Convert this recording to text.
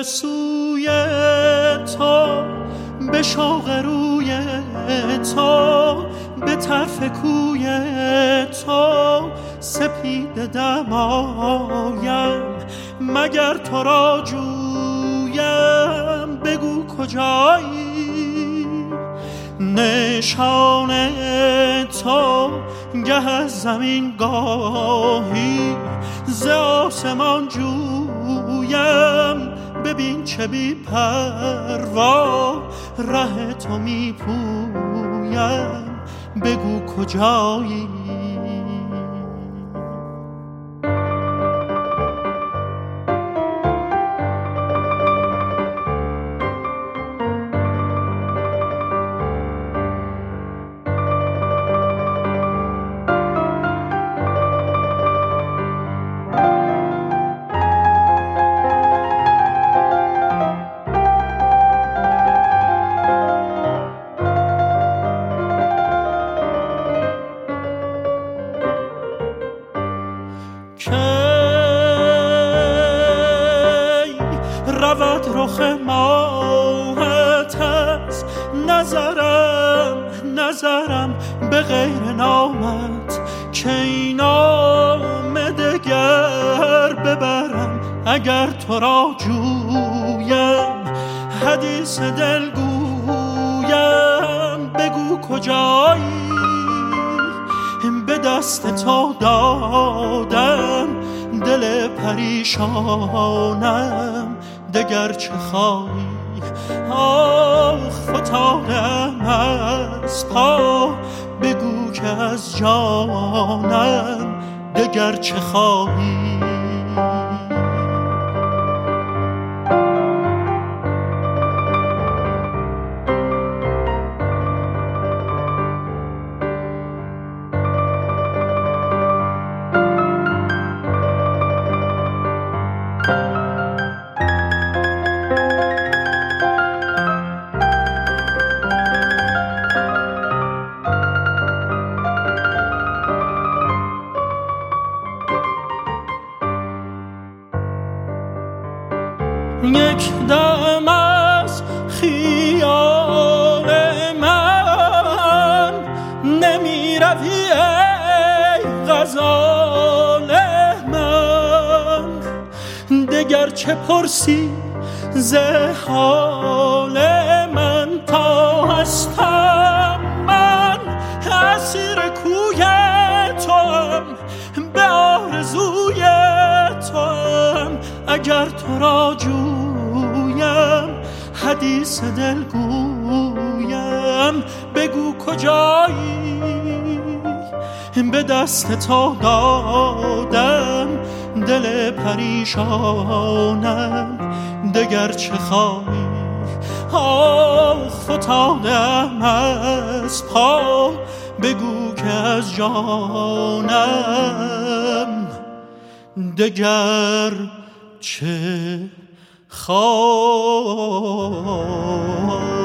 سوی تو، به شوق روی تو، به طرف کوی تو سپید دمایم. مگر تو را جویم بگو کجایی؟ نشان تو گه از زمین گاهی ز آسمان جویم. ببین چه بی پروا ره تو می پویم، بگو کجایی؟ رود رخ ماهت از نظرم به غیر نامت، که این نام دگر ببرم اگر تو را جویم. حدیث دل گویم بگو کجایی؟ به دست تو دادم دل پریشانم، دگر چه خواهی؟ آخ فتادم از پا، بگو که از جانم دگر چه خواهی؟ یک دم از خیال من نمی روی ای غزال من، دگر چه پرسی ز حال من؟ تا هستم من اسیر کوی توام، به آرزوی توام. اگر تو را جویم حدیث دل گویم، بگو کجایی؟ به دست تو دادم دل پریشانم، دگر چه خواهی؟ آخ فتادم از پا، بگو که از جانم دگر چه خواهی؟